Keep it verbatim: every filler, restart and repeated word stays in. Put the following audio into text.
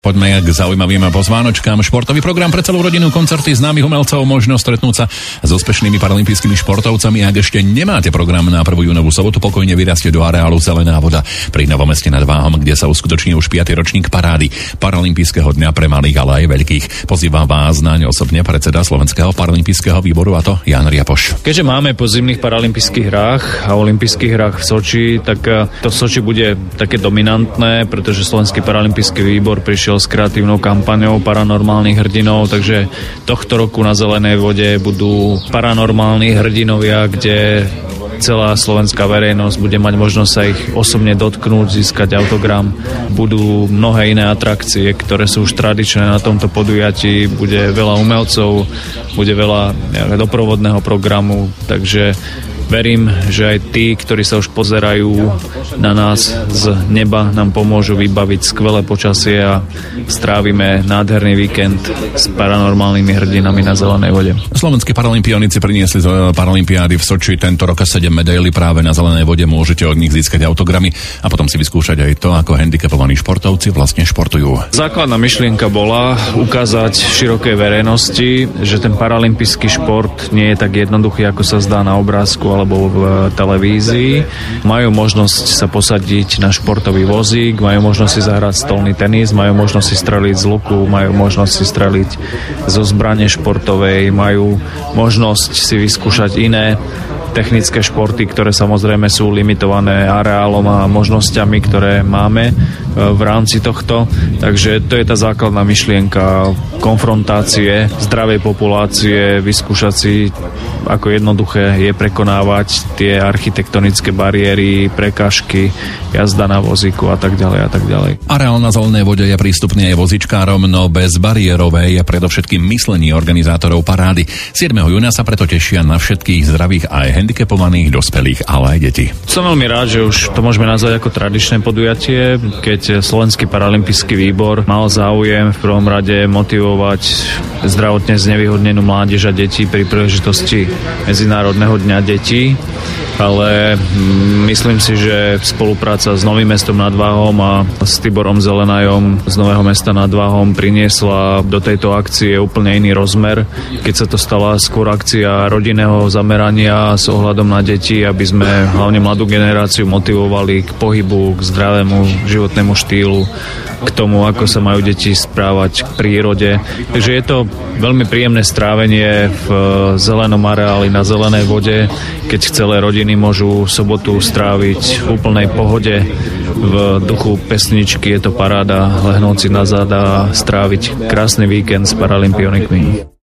Poďme k zaujímavým pozvánočkám. Športový program pre celú rodinu, koncerty známych umelcov, možno stretnúť sa s úspešnými paralympijskými športovcami. Ak ešte nemáte program na prvú júnovú sobotu, pokojne vyrazte do areálu Zelená voda pri Novomeste nad Váhom, kde sa uskutoční už piaty ročník parády Paralympijského dňa pre malých, ale aj veľkých. Pozývam vás naň osobne predseda Slovenského paralympijského výboru, a to Ján Riapoš. Keďže máme po zimných paralympijských hrách a olympijských hrách v Soči, tak to v Soči bude také dominantné, pretože Slovenský paralympijský výbor prišiel s kreatívnou kampaňou paranormálnych hrdinov, takže tohto roku na Zelenej vode budú paranormálni hrdinovia, kde celá slovenská verejnosť bude mať možnosť sa ich osobne dotknúť, získať autogram. Budú mnohé iné atrakcie, ktoré sú už tradičné na tomto podujatí. Bude veľa umelcov, bude veľa doprovodného programu, takže verím, že aj tí, ktorí sa už pozerajú na nás z neba, nám pomôžu vybaviť skvelé počasie a strávime nádherný víkend s paranormálnymi hrdinami na Zelenej vode. Slovenskí paralympionici priniesli z Paralympiády v Soči tento rok sedem medailí práve na Zelenej vode. Môžete od nich získať autogramy a potom si vyskúšať aj to, ako handicapovaní športovci vlastne športujú. Základná myšlienka bola ukázať širokej verejnosti, že ten paralympijský šport nie je tak jednoduchý, ako sa zdá na obrázku alebo v televízii. Majú možnosť sa posadiť na športový vozík, majú možnosť si zahrať stolný tenis, majú možnosť si streliť z luku, majú možnosť si streliť zo zbrane športovej, majú možnosť si vyskúšať iné technické športy, ktoré samozrejme sú limitované areálom a možnosťami, ktoré máme v rámci tohto. Takže to je tá základná myšlienka konfrontácie zdravej populácie, vyskúšať si, ako jednoduché je prekonávať tie architektonické bariéry, prekážky, jazda na vozíku a tak ďalej a tak ďalej. Areál na Zelenej vode je prístupný aj vozičkárom, no bezbariérové je predovšetkým myslenie organizátorov parády. siedmeho júna sa preto tešia na všetkých zdravých aj handicapovaných dospelých, ale aj detí. Som veľmi rád, že už to môžeme nazvať ako tradičné podujatie, keď Slovenský paralympijský výbor mal záujem v prvom rade motivovať zdravotne znevýhodnenú mládež a deti pri príležitosti Medzinárodného dňa detí, ale myslím si, že spolupráca s Novým Mestom nad Váhom a s Tiborom Zelenajom z Nového Mesta nad Váhom priniesla do tejto akcie úplne iný rozmer, keď sa to stala skôr akcia rodinného zamerania s ohľadom na deti, aby sme hlavne mladú generáciu motivovali k pohybu, k zdravému životnému štýlu, k tomu, ako sa majú deti správať k prírode. Takže je to veľmi príjemné strávenie v zelenom areáli na Zelenej vode, keď celé rodiny môžu sobotu stráviť v úplnej pohode v duchu pesničky. Je to paráda lehnúť si na záda a stráviť krásny víkend s paralympionikmi.